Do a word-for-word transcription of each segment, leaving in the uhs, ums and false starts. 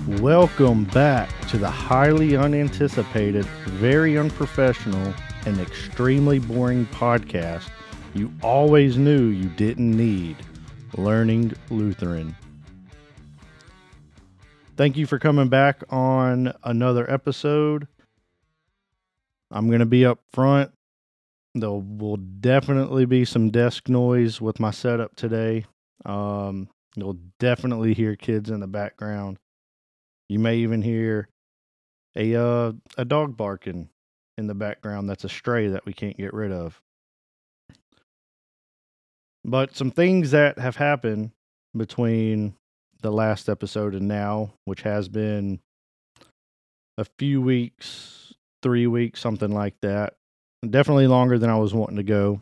Welcome back to the highly unanticipated, very unprofessional, and extremely boring podcast you always knew you didn't need, Learning Lutheran. Thank you for coming back on another episode. I'm going to be up front. There will definitely be some desk noise with my setup today. Um, you'll definitely hear kids in the background. You may even hear a uh, a dog barking in the background that's a stray that we can't get rid of. But some things that have happened between the last episode and now, which has been a few weeks, three weeks, something like that. Definitely longer than I was wanting to go.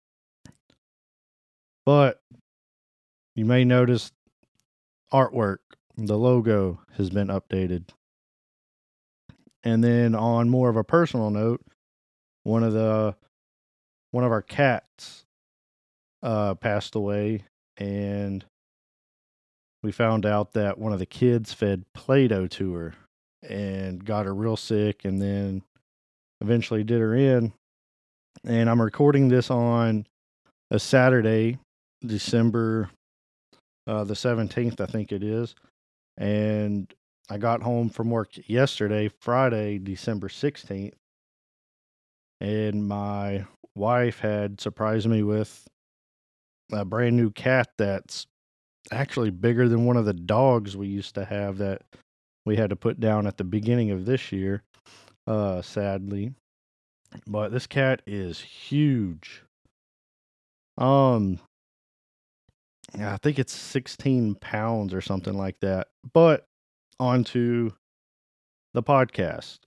But you may notice artwork, the logo has been updated. And then on more of a personal note, one of the one of our cats uh, passed away, and we found out that one of the kids fed Play-Doh to her and got her real sick, and then eventually did her in. And I'm recording this on a Saturday, December uh, the seventeenth, I think it is. And I got home from work yesterday, Friday, December sixteenth, and my wife had surprised me with a brand new cat that's actually bigger than one of the dogs we used to have that we had to put down at the beginning of this year, uh, sadly. But this cat is huge. Um, I think it's sixteen pounds or something like that. But onto the podcast.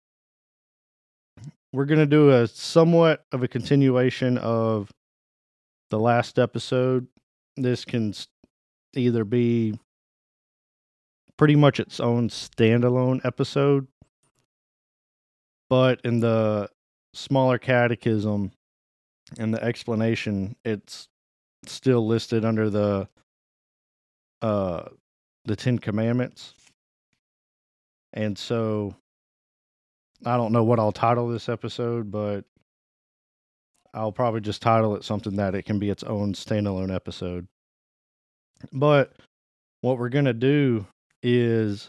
We're going to do a somewhat of a continuation of the last episode. This can either be pretty much its own standalone episode, but in the smaller catechism and the explanation, it's still listed under the uh the Ten Commandments. And so I don't know what I'll title this episode, but I'll probably just title it something that it can be its own standalone episode. But what we're going to do is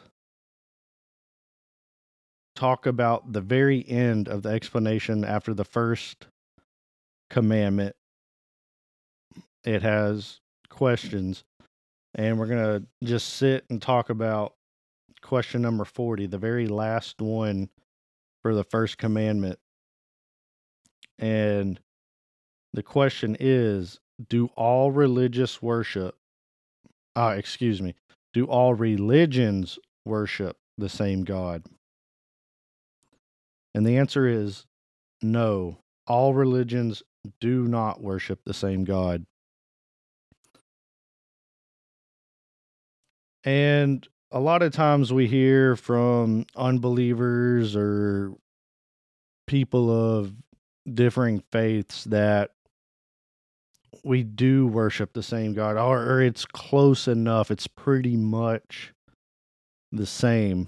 talk about the very end of the explanation after the first commandment. It has questions, and we're going to just sit and talk about question number forty, the very last one for the first commandment. And the question is, do all religious worship, ah, excuse me, do all religions worship the same God? And the answer is no. All religions do not worship the same God. And a lot of times we hear from unbelievers or people of differing faiths that we do worship the same God, or, or it's close enough. It's pretty much the same.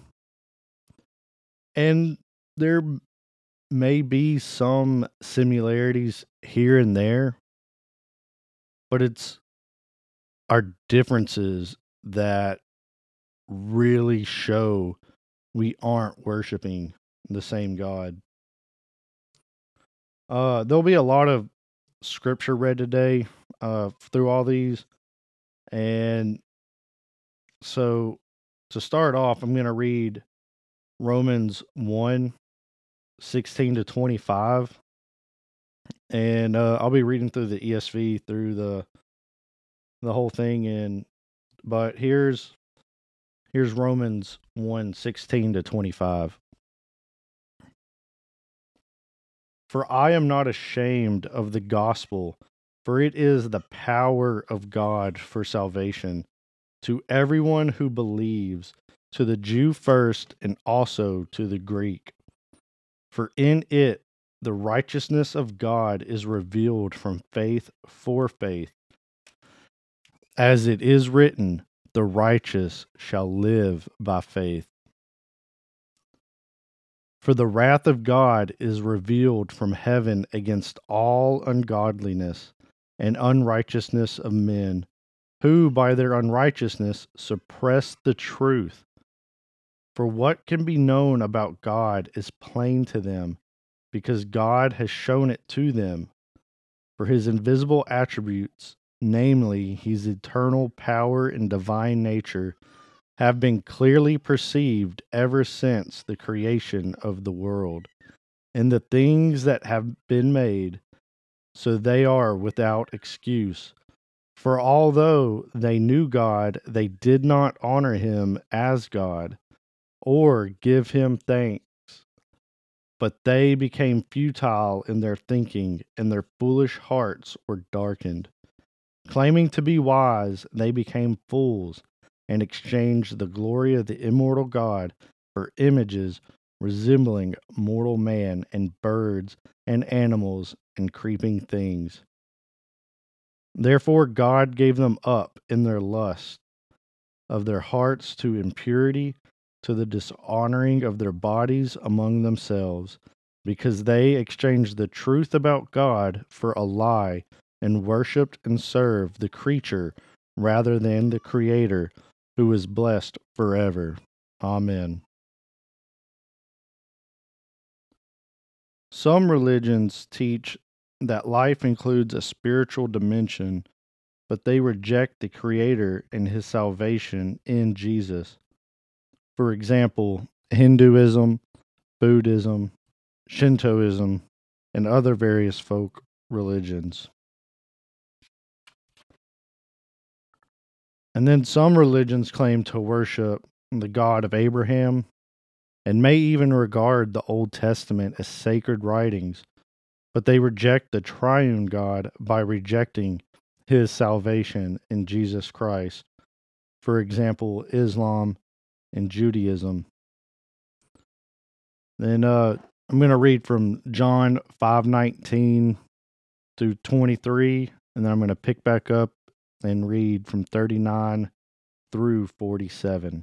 And there may be some similarities here and there, but it's our differences that really show we aren't worshiping the same God. Uh, there'll be a lot of scripture read today uh, through all these. And so to start off, I'm going to read Romans one, sixteen to twenty-five. And uh, I'll be reading through the E S V through the the whole thing. And but here's here's Romans one, sixteen to twenty-five. For I am not ashamed of the gospel, for it is the power of God for salvation to everyone who believes, to the Jew first and also to the Greek. For in it the righteousness of God is revealed from faith for faith. As it is written, the righteous shall live by faith. For the wrath of God is revealed from heaven against all ungodliness and unrighteousness of men, who by their unrighteousness suppress the truth. For what can be known about God is plain to them, because God has shown it to them. For his invisible attributes, namely his eternal power and divine nature, have been clearly perceived ever since the creation of the world, and the things that have been made, so they are without excuse. For although they knew God, they did not honor him as God, or give him thanks, but they became futile in their thinking, and their foolish hearts were darkened. Claiming to be wise, they became fools, and exchanged the glory of the immortal God for images resembling mortal man and birds and animals and creeping things. Therefore God gave them up in their lust of their hearts to impurity, to the dishonoring of their bodies among themselves, because they exchanged the truth about God for a lie, and worshipped and served the creature rather than the Creator, who is blessed forever. Amen. Some religions teach that life includes a spiritual dimension, but they reject the Creator and his salvation in Jesus. For example, Hinduism, Buddhism, Shintoism, and other various folk religions. And then some religions claim to worship the God of Abraham and may even regard the Old Testament as sacred writings, but they reject the triune God by rejecting his salvation in Jesus Christ. For example, Islam and Judaism. Then uh, I'm going to read from John five nineteen through twenty-three, and then I'm going to pick back up and read from thirty-nine through forty-seven.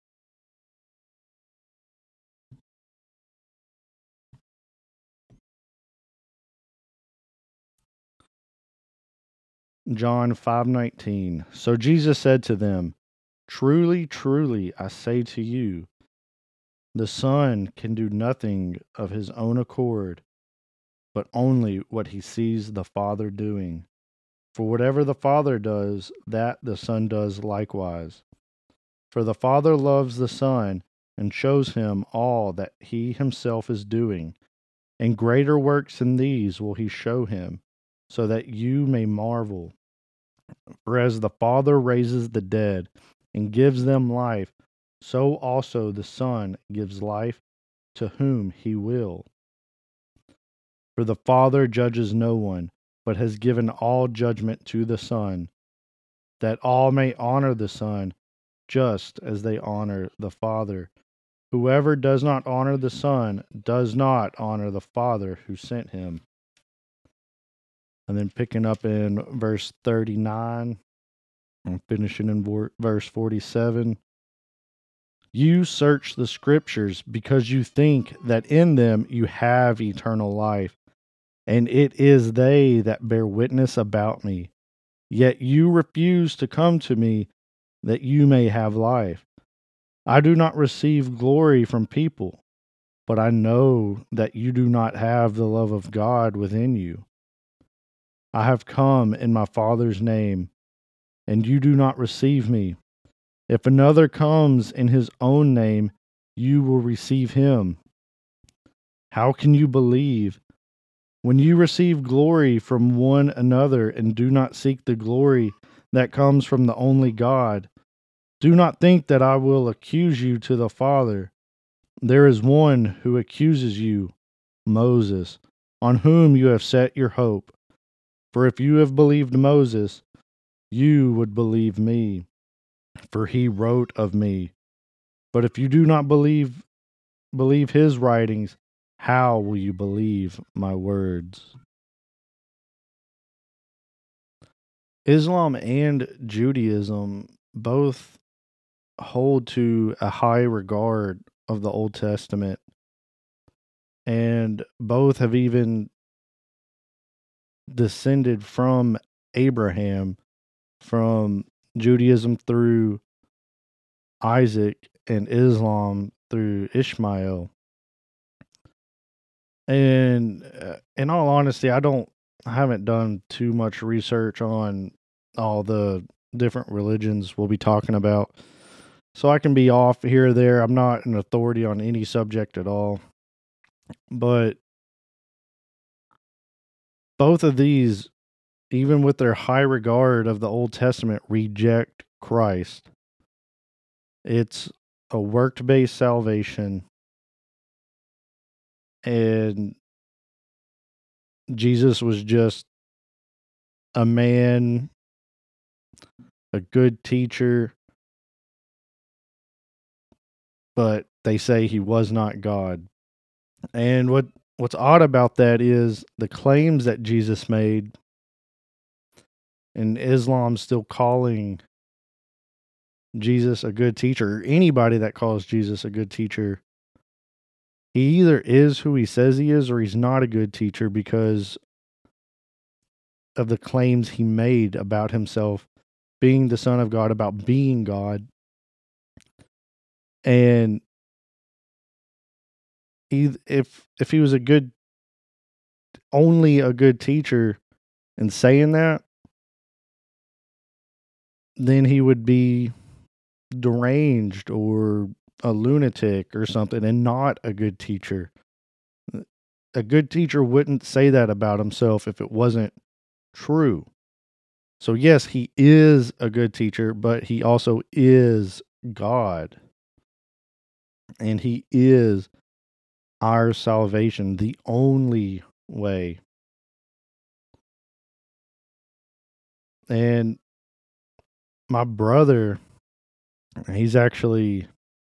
John five nineteen. So Jesus said to them, "Truly, truly, I say to you, the Son can do nothing of his own accord, but only what he sees the Father doing. For whatever the Father does, that the Son does likewise. For the Father loves the Son and shows him all that he himself is doing, and greater works than these will he show him, so that you may marvel. For as the Father raises the dead and gives them life, so also the Son gives life to whom he will. For the Father judges no one, but has given all judgment to the Son, that all may honor the Son just as they honor the Father. Whoever does not honor the Son does not honor the Father who sent him." And then picking up in verse thirty-nine and finishing in verse forty-seven. "You search the Scriptures because you think that in them you have eternal life, and it is they that bear witness about me. Yet you refuse to come to me that you may have life. I do not receive glory from people, but I know that you do not have the love of God within you. I have come in my Father's name, and you do not receive me. If another comes in his own name, you will receive him. How can you believe when you receive glory from one another and do not seek the glory that comes from the only God? Do not think that I will accuse you to the Father. There is one who accuses you, Moses, on whom you have set your hope. For if you have believed Moses, you would believe me, for he wrote of me. But if you do not believe believe his writings, how will you believe my words?" Islam and Judaism both hold to a high regard of the Old Testament, and both have even descended from Abraham, from Judaism through Isaac, and Islam through Ishmael. And uh, in all honesty, I don't, I haven't done too much research on all the different religions we'll be talking about. So I can be off here or there. I'm not an authority on any subject at all. But both of these, even with their high regard of the Old Testament, reject Christ. It's a work based salvation. And Jesus was just a man, a good teacher, but they say he was not God. And what what's odd about that is the claims that Jesus made, and Islam still calling Jesus a good teacher, or anybody that calls Jesus a good teacher, he either is who he says he is or he's not a good teacher because of the claims he made about himself being the Son of God, about being God. And he, if if he was a good, only a good teacher and saying that, then he would be deranged or a lunatic or something and not a good teacher. A good teacher wouldn't say that about himself if it wasn't true. So yes, he is a good teacher, but he also is God. And he is our salvation, the only way. And my brother, he's actually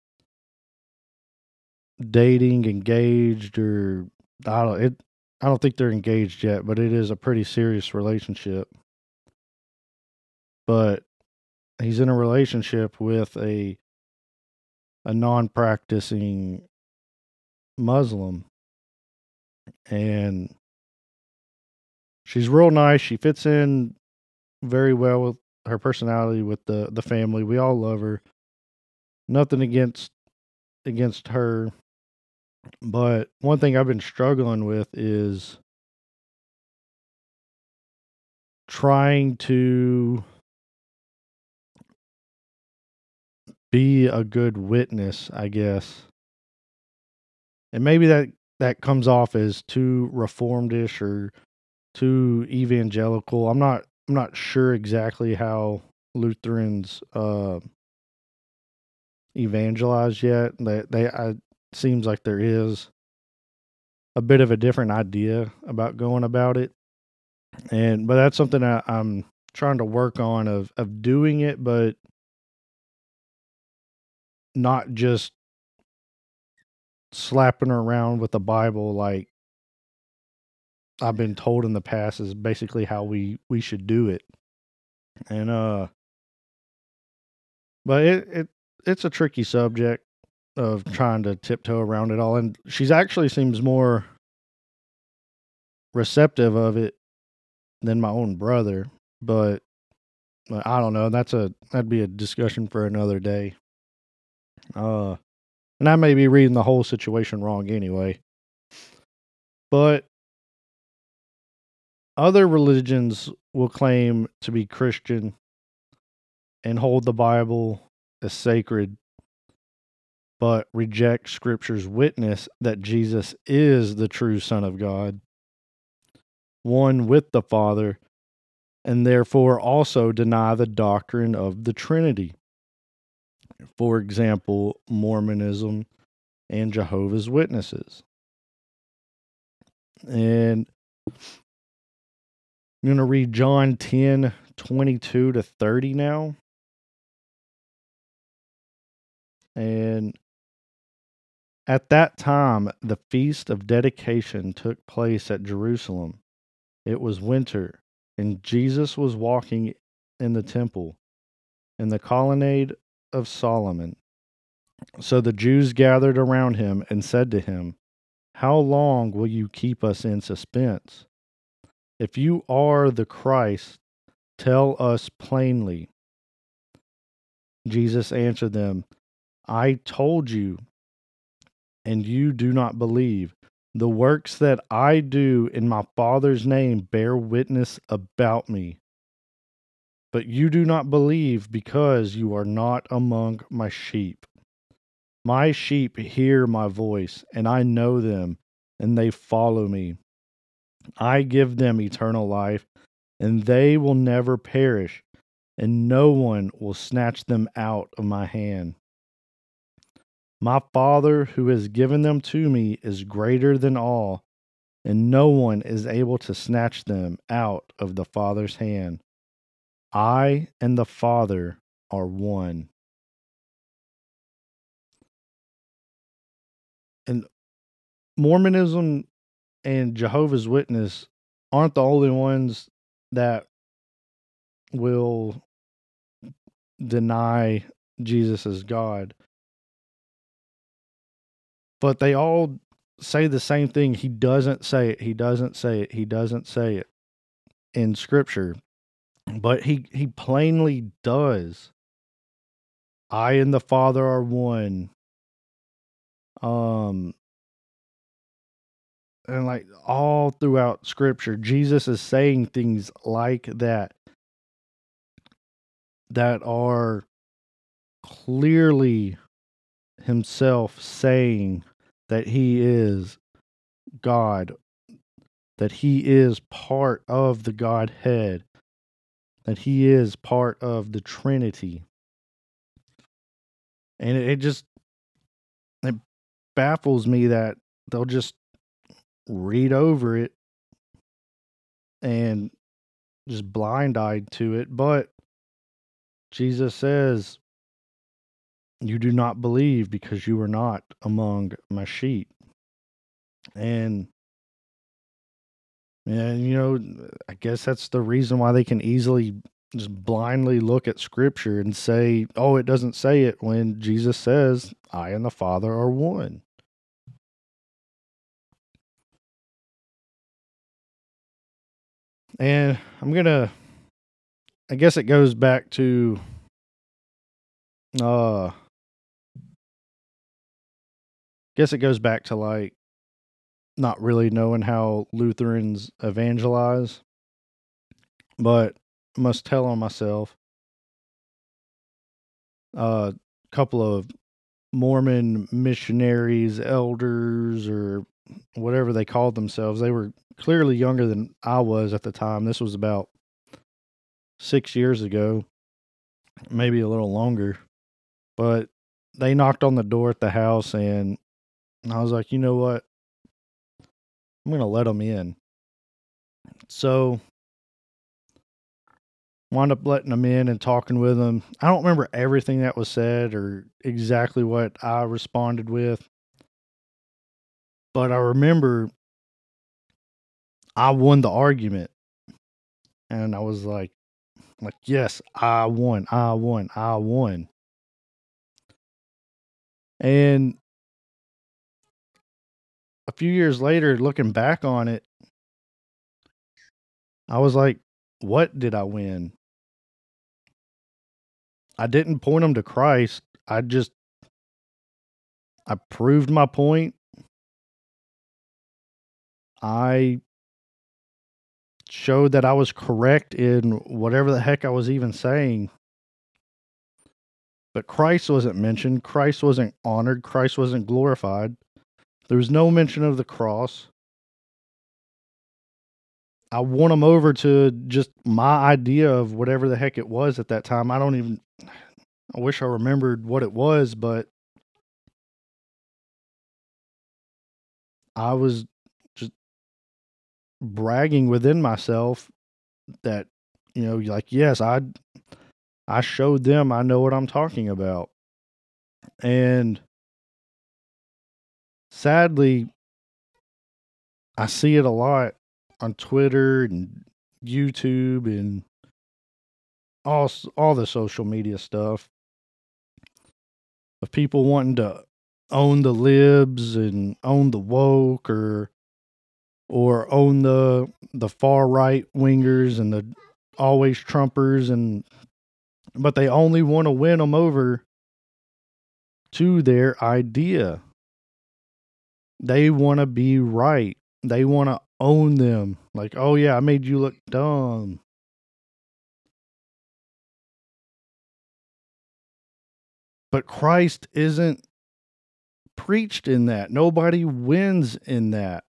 dating, engaged, or I don't it I don't think they're engaged yet, but it is a pretty serious relationship. But he's in a relationship with a a non-practicing Muslim, and she's real nice. She fits in very well with her personality, with the the family. We all love her. Nothing against against her, but one thing I've been struggling with is trying to be a good witness, I guess. And maybe that that comes off as too reformedish or too evangelical. I'm not I'm not sure exactly how Lutherans uh evangelize yet. They they I seems like there is a bit of a different idea about going about it. And but that's something I, I'm trying to work on of of doing it, but not just slapping around with the Bible like I've been told in the past is basically how we we should do it. And uh but it, it it's a tricky subject of trying to tiptoe around it all, and she's actually seems more receptive of it than my own brother, but uh, I don't know, that's a that'd be a discussion for another day. Uh and I may be reading the whole situation wrong anyway. But other religions will claim to be Christian and hold the Bible as sacred, but reject Scripture's witness that Jesus is the true Son of God, one with the Father, and therefore also deny the doctrine of the Trinity. For example, Mormonism and Jehovah's Witnesses. And I'm going to read John ten twenty-two to thirty now. And at that time, the feast of dedication took place at Jerusalem. It was winter, and Jesus was walking in the temple, in the colonnade of Solomon. So the Jews gathered around him and said to him, "How long will you keep us in suspense? If you are the Christ, tell us plainly." Jesus answered them, "I told you, and you do not believe. The works that I do in my Father's name bear witness about me. But you do not believe because you are not among my sheep. My sheep hear my voice, and I know them, and they follow me. I give them eternal life, and they will never perish, and no one will snatch them out of my hand. My Father who has given them to me is greater than all, and no one is able to snatch them out of the Father's hand. I and the Father are one." And Mormonism and Jehovah's Witness aren't the only ones that will deny Jesus as God, but they all say the same thing. He doesn't say it. He doesn't say it. He doesn't say it in Scripture, but he he plainly does. I and the Father are one. Um, and like all throughout Scripture, Jesus is saying things like that that are clearly himself saying that he is God, that he is part of the Godhead, that he is part of the Trinity. And it, it just it baffles me that they'll just read over it and just blind-eyed to it. But Jesus says, "You do not believe because you are not among my sheep." And And, you know, I guess that's the reason why they can easily just blindly look at Scripture and say, "Oh, it doesn't say it," when Jesus says, "I and the Father are one." And I'm going to, I guess it goes back to, uh, guess it goes back to like not really knowing how Lutherans evangelize, but I must tell on myself. A couple of Mormon missionaries, elders, or whatever they called themselves. They were clearly younger than I was at the time. This was about six years ago, maybe a little longer. But they knocked on the door at the house, and I was like, you know what? I'm going to let them in. So, wound up letting them in and talking with them. I don't remember everything that was said or exactly what I responded with, but I remember I won the argument. And I was like, like, yes, I won, I won, I won. And a few years later, looking back on it, I was like, what did I win? I didn't point them to Christ. I just, I proved my point. I showed that I was correct in whatever the heck I was even saying. But Christ wasn't mentioned. Christ wasn't honored. Christ wasn't glorified. There was no mention of the cross. I won them over to just my idea of whatever the heck it was at that time. I don't even, I wish I remembered what it was, but I was just bragging within myself that, you know, like, yes, I, I showed them I know what I'm talking about. And sadly, I see it a lot on Twitter and YouTube and all all the social media stuff. of people wanting to own the libs and own the woke, or or own the the far right wingers and the always Trumpers, and but they only want to win them over to their idea. They want to be right. They want to own them. Like, oh yeah, I made you look dumb. But Christ isn't preached in that. Nobody wins in that.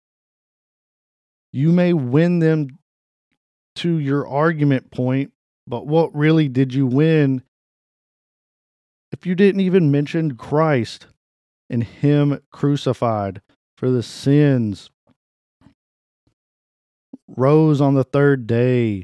You may win them to your argument point, but what really did you win if you didn't even mention Christ and Him crucified for the sins, rose on the third day?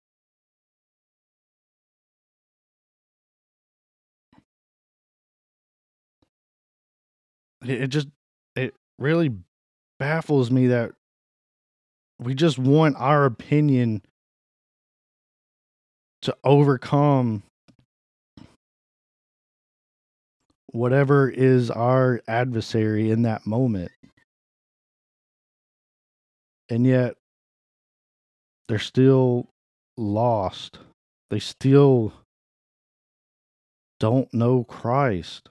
It just, it really baffles me that we just want our opinion to overcome whatever is our adversary in that moment. And yet, they're still lost. They still don't know Christ.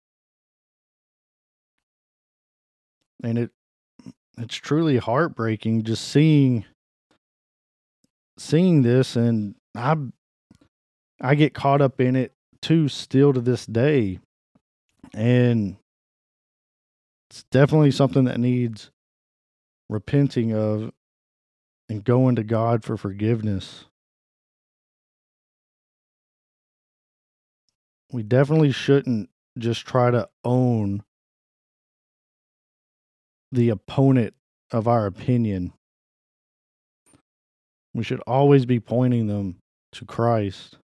And it it's truly heartbreaking just seeing seeing this, and I I get caught up in it too still to this day. And it's definitely something that needs repenting of and going to God for forgiveness. We definitely shouldn't just try to own the opponent of our opinion. We should always be pointing them to Christ.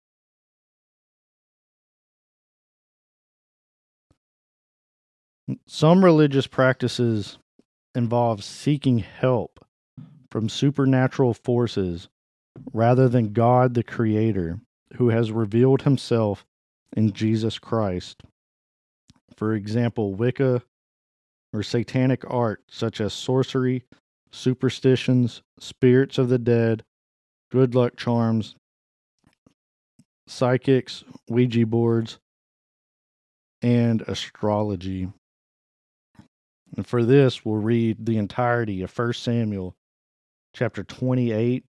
Some religious practices involve seeking help from supernatural forces rather than God the Creator, who has revealed Himself in Jesus Christ. For example, Wicca or satanic art such as sorcery, superstitions, spirits of the dead, good luck charms, psychics, Ouija boards, and astrology. And for this, we'll read the entirety of First Samuel chapter twenty-eight.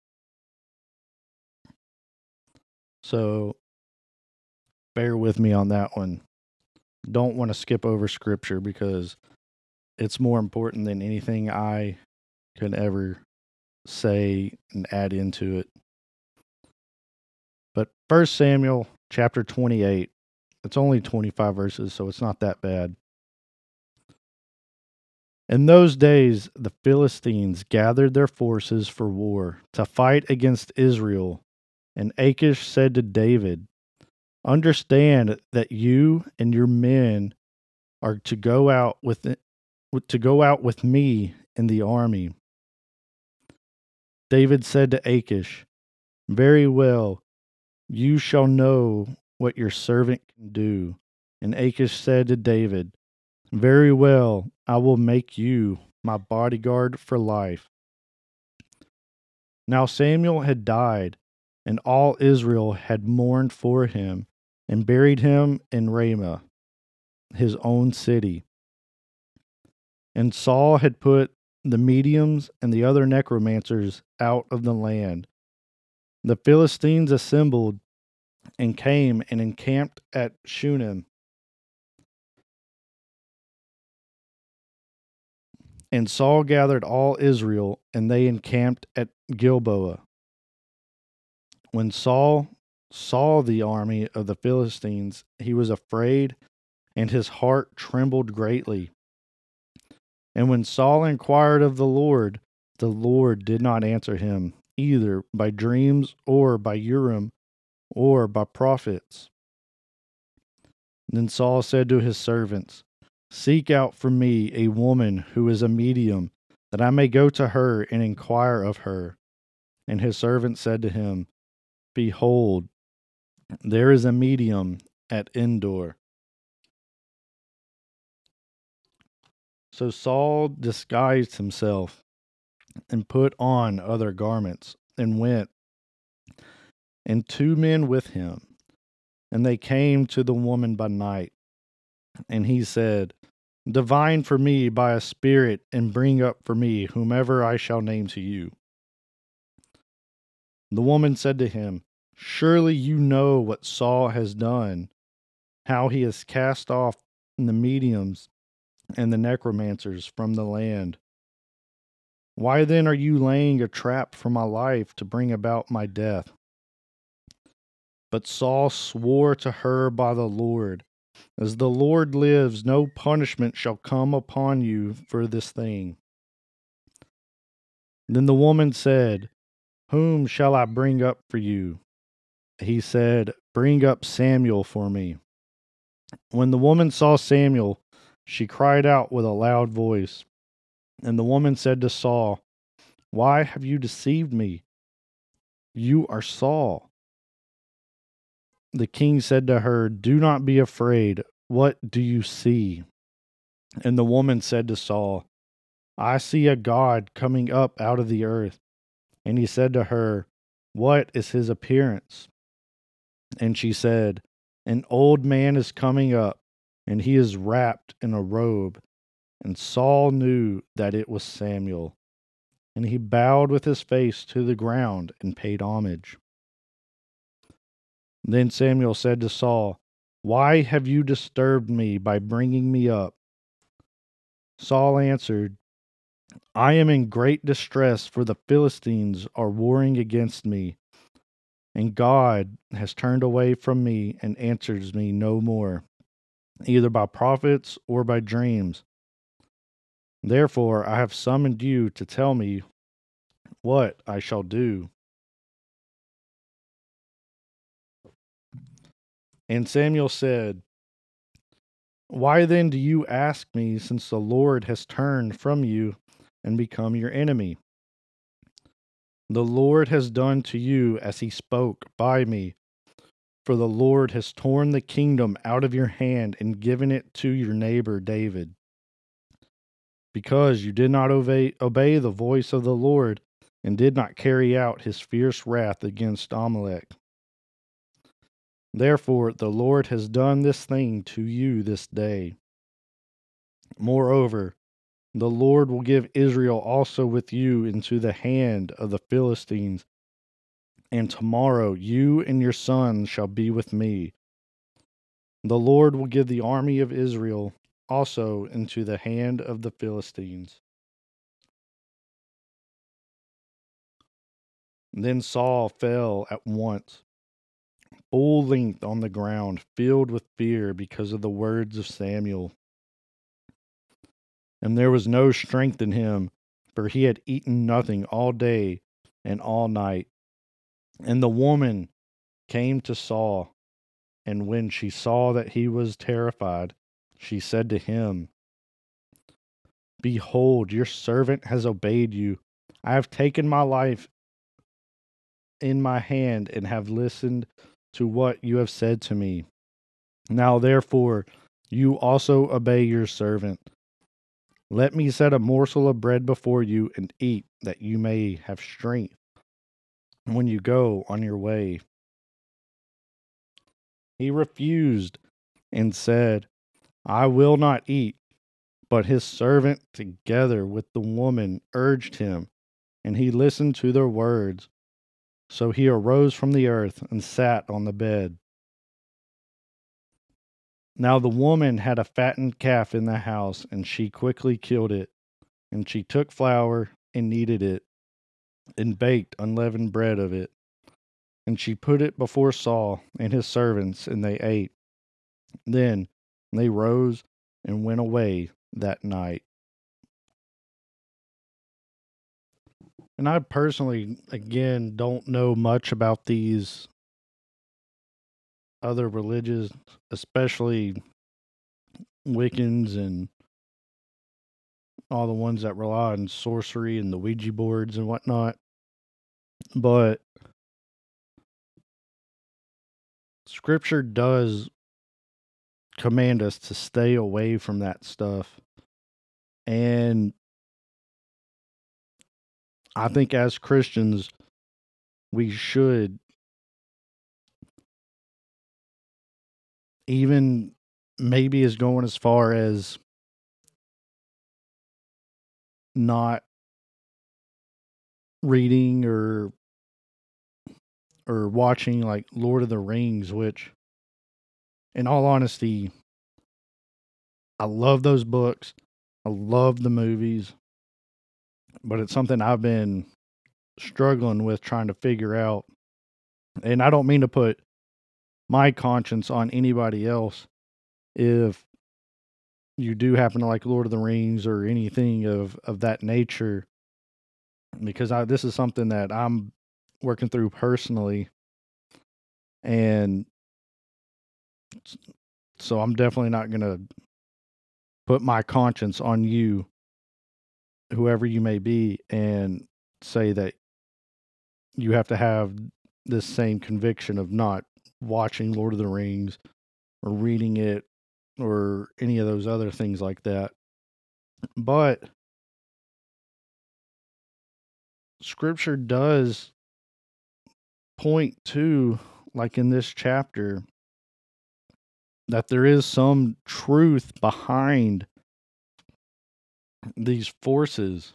So bear with me on that one. Don't want to skip over scripture because it's more important than anything I could ever say and add into it. But First Samuel chapter twenty-eight, it's only twenty-five verses, so it's not that bad. In those days, the Philistines gathered their forces for war to fight against Israel. And Achish said to David, "Understand that you and your men are to go out with to go out with me in the army." David said to Achish, "Very well, you shall know what your servant can do." And Achish said to David, "Very well, I will make you my bodyguard for life." Now Samuel had died, and all Israel had mourned for him, and buried him in Ramah, his own city. And Saul had put the mediums and the other necromancers out of the land. The Philistines assembled and came and encamped at Shunem. And Saul gathered all Israel, and they encamped at Gilboa. When Saul saw the army of the Philistines, he was afraid, and his heart trembled greatly. And when Saul inquired of the Lord, the Lord did not answer him, either by dreams or by Urim or by prophets. Then Saul said to his servants, "Seek out for me a woman who is a medium, that I may go to her and inquire of her." And his servant said to him, "Behold, there is a medium at Endor." So Saul disguised himself and put on other garments and went, and two men with him. And they came to the woman by night. And he said, Divine for me by a spirit, and bring up for me whomever I shall name to you. The woman said to him, Surely you know what Saul has done, how he has cast off the mediums and the necromancers from the land. Why then are you laying a trap for my life to bring about my death? But Saul swore to her by the Lord, As the Lord lives, no punishment shall come upon you for this thing. Then the woman said, Whom shall I bring up for you? He said, Bring up Samuel for me. When the woman saw Samuel, she cried out with a loud voice. And the woman said to Saul, Why have you deceived me? You are Saul. The king said to her, Do not be afraid. What do you see? And the woman said to Saul, I see a God coming up out of the earth. And he said to her, What is his appearance? And she said, An old man is coming up, and he is wrapped in a robe. And Saul knew that it was Samuel. And he bowed with his face to the ground and paid homage. Then Samuel said to Saul, Why have you disturbed me by bringing me up? Saul answered, I am in great distress, for the Philistines are warring against me, and God has turned away from me and answers me no more, either by prophets or by dreams. Therefore I have summoned you to tell me what I shall do. And Samuel said, Why then do you ask me, since the Lord has turned from you and become your enemy? The Lord has done to you as he spoke by me, for the Lord has torn the kingdom out of your hand and given it to your neighbor David. Because you did not obey, obey the voice of the Lord and did not carry out his fierce wrath against Amalek. Therefore the Lord has done this thing to you this day. Moreover, the Lord will give Israel also with you into the hand of the Philistines, and tomorrow you and your sons shall be with me. The Lord will give the army of Israel also into the hand of the Philistines. Then Saul fell at once, full length on the ground, filled with fear because of the words of Samuel. And there was no strength in him, for he had eaten nothing all day and all night. And the woman came to Saul, and when she saw that he was terrified, she said to him, Behold, your servant has obeyed you. I have taken my life in my hand and have listened to what you have said to me. Now, therefore, you also obey your servant. Let me set a morsel of bread before you and eat, that you may have strength when you go on your way. He refused and said, I will not eat. But his servant, together with the woman, urged him, and he listened to their words. So he arose from the earth and sat on the bed. Now the woman had a fattened calf in the house, and she quickly killed it. And she took flour and kneaded it, and baked unleavened bread of it. And she put it before Saul and his servants, and they ate. Then they rose and went away that night. And I personally, again, don't know much about these other religions, especially Wiccans and all the ones that rely on sorcery and the Ouija boards and whatnot. But Scripture does command us to stay away from that stuff And I think as Christians, we should even maybe is going as far as not reading or or watching like Lord of the Rings, which in all honesty, I love those books. I love the movies, but it's something I've been struggling with trying to figure out. And I don't mean to put my conscience on anybody else if you do happen to like Lord of the Rings or anything of, of that nature, because I, this is something that I'm working through personally. And so I'm definitely not going to put my conscience on you, whoever you may be, and say that you have to have this same conviction of not watching Lord of the Rings or reading it or any of those other things like that. But scripture does point to, like in this chapter, that there is some truth behind these forces.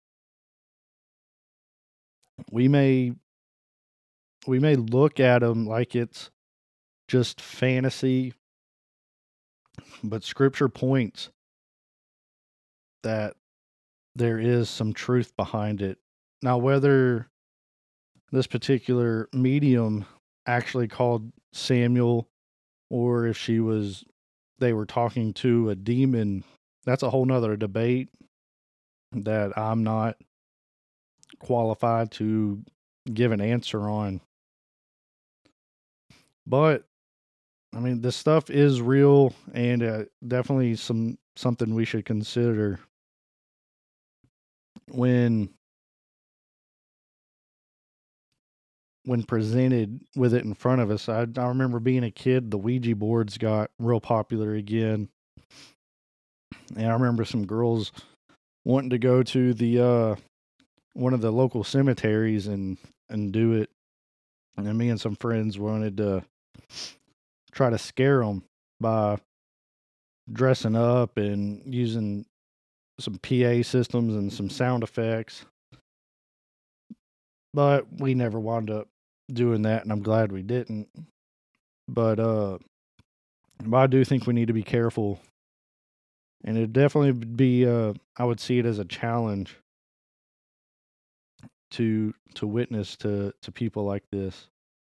We may we may look at them like it's just fantasy, but scripture points that there is some truth behind it. Now, whether this particular medium actually called Samuel or if she was, they were talking to a demon, that's a whole nother debate that I'm not qualified to give an answer on. But I mean, this stuff is real and uh, definitely some something we should consider when when presented with it in front of us. I, I remember being a kid, the Ouija boards got real popular again, and I remember some girls wanting to go to the uh, one of the local cemeteries and and do it, and me and some friends wanted to try to scare them by dressing up and using some P A systems and some sound effects. But we never wound up doing that, and I'm glad we didn't. But uh, but I do think we need to be careful, and it definitely would be. Uh, I would see it as a challenge to to witness to to people like this.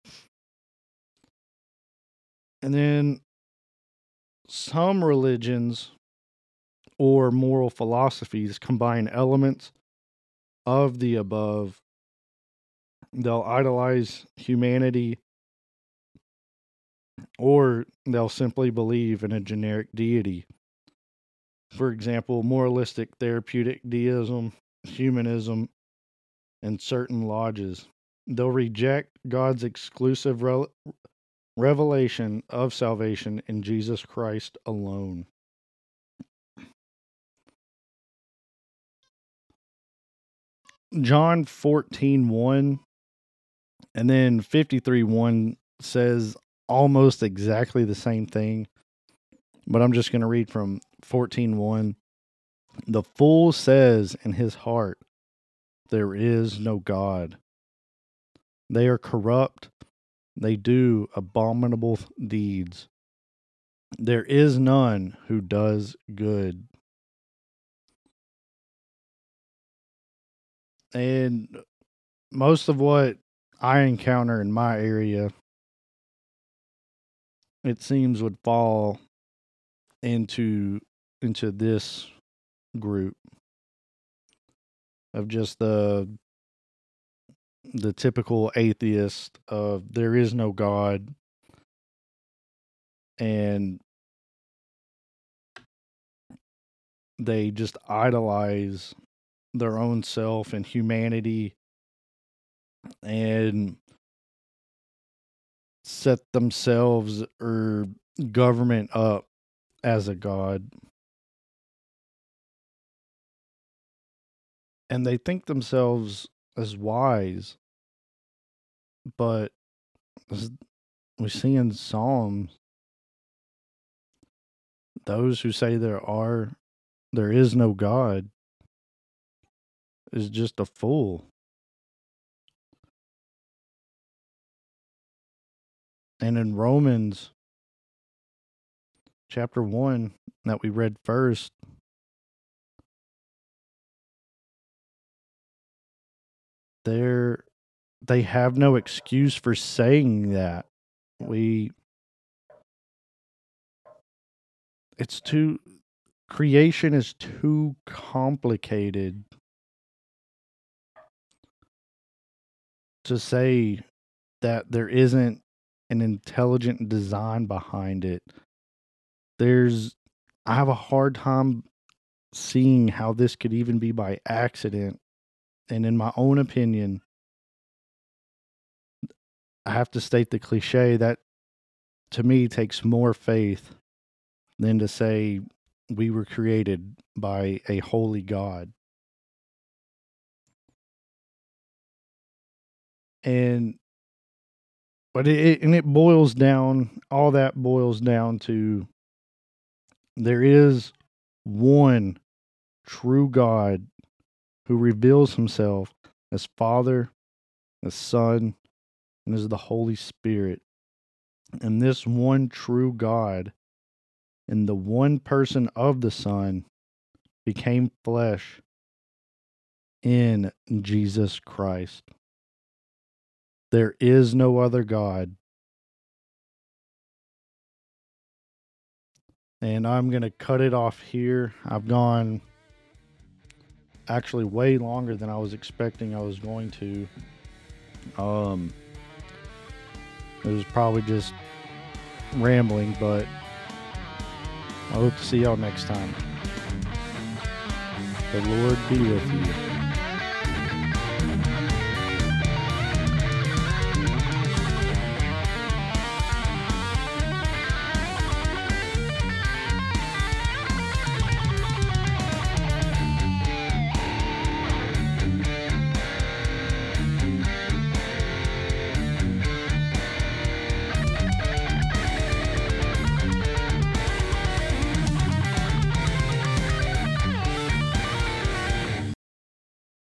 And then some religions or moral philosophies combine elements of the above. They'll idolize humanity, or they'll simply believe in a generic deity. For example, moralistic therapeutic deism, humanism, and certain lodges. They'll reject God's exclusive re- revelation of salvation in Jesus Christ alone. John fourteen one and then fifty-three one says almost exactly the same thing, but I'm just going to read from fourteen one. The fool says in his heart, there is no God. They are corrupt. They do abominable deeds. There is none who does good. And most of what I encounter in my area, it seems would fall into into this group of just the the typical atheist of there is no God, and they just idolize their own self and humanity and set themselves or government up as a god. and they think themselves as wise, but as we see in Psalms, those who say there are, there is no God is just a fool. And in Romans chapter one that we read first, they're, they have no excuse for saying that. We, it's too, creation is too complicated to say that there isn't an intelligent design behind it. There's, I have a hard time seeing how this could even be by accident. And in my own opinion, I have to state the cliche that to me takes more faith than to say we were created by a holy God. And but it, and it boils down, all that boils down to there is one true God who reveals himself as Father, as Son, and as the Holy Spirit. And this one true God and the one person of the Son became flesh in Jesus Christ. There is no other God. And I'm going to cut it off here. I've gone actually way longer than I was expecting I was going to. Um, it was probably just rambling, but I hope to see y'all next time. The Lord be with you.